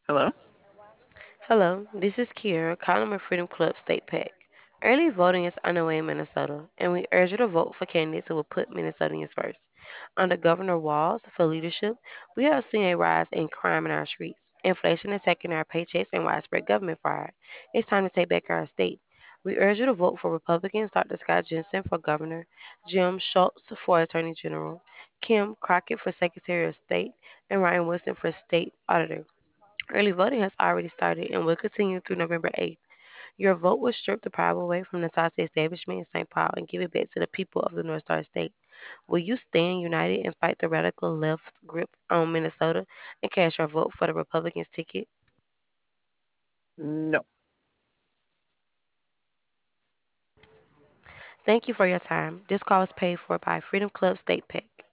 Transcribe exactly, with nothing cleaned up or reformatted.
Hello? Hello, this is Kiera, calling from Freedom Club State PAC. Early voting is underway in Minnesota, and we urge you to vote for candidates who will put Minnesotans first. Under Governor Walz for leadership, we have seen a rise in crime in our streets, inflation attacking our paychecks, and widespread government fraud. It's time to take back our state. We urge you to vote for Republicans Doctor Scott Jensen for governor, Jim Schultz for attorney general, Kim Crockett for secretary of state, and Ryan Wilson for state auditor. Early voting has already started and will continue through November eighth. Your vote will strip the power away from the Natasha establishment in Saint Paul and give it back to the people of the North Star State. Will you stand united and fight the radical left's grip on Minnesota and cast your vote for the Republicans' ticket? No. Thank you for your time. This call is paid for by Freedom Club State PAC.